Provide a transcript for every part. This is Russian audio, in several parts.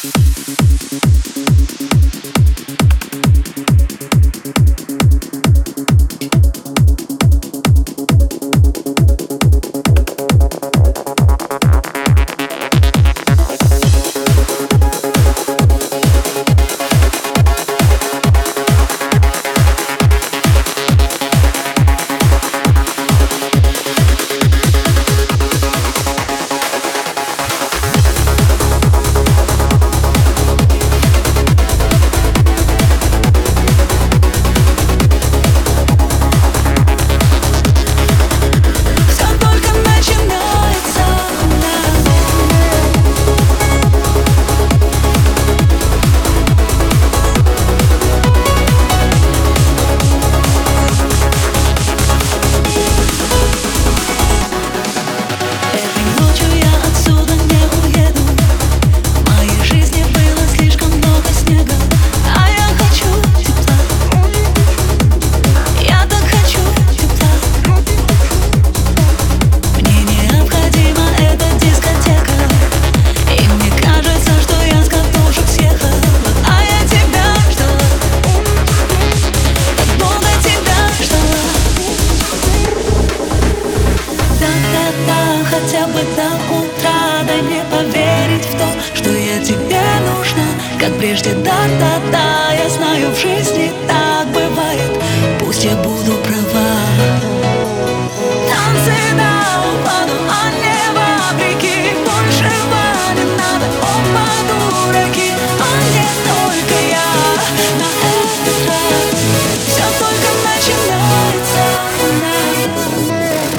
Хотя бы до утра, дай мне поверить в то, что я тебе нужна, как прежде, да-да-да. Я знаю, в жизни так бывает, пусть я буду права. Танцы до упаду, а не вопреки. Большего не надо, оба дураки, а не только я. На этот раз все только начинается у нас.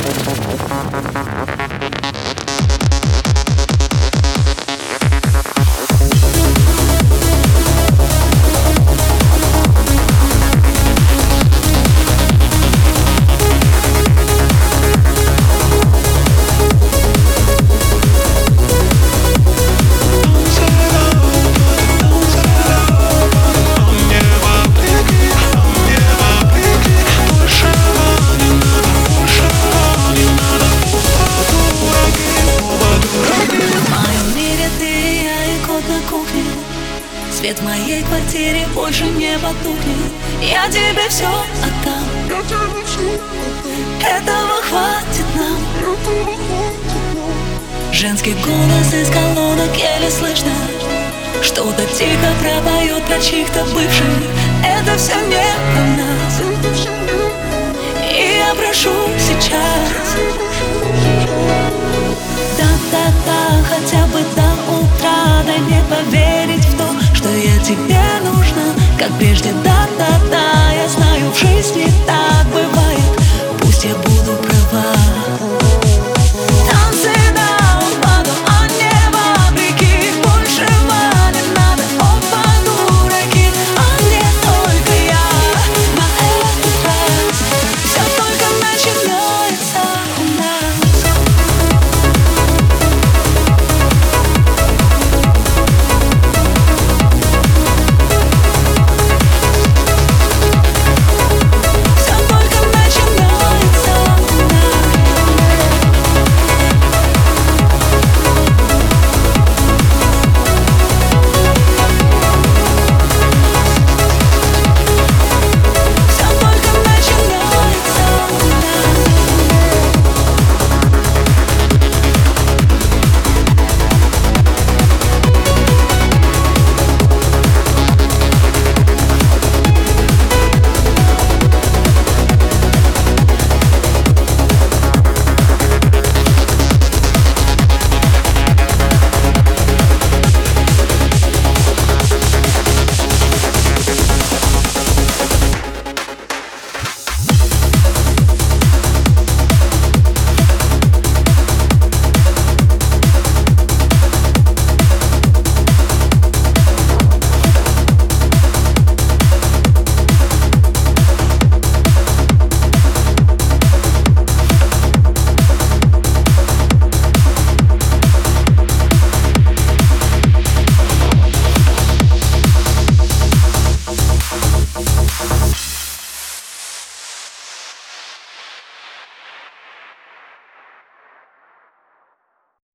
Свет в моей квартире больше не потухнет. Я тебе все отдам, этого хватит нам. Женский голос из колонок еле слышно, что-то тихо пропоет про чьих-то бывших. Это все не про нас. И я прошу сейчас, да-да-да, хотя бы до утра, дай мне поверить в то, что я тебе нужна, как прежде, да-да-да. Я знаю, в жизни так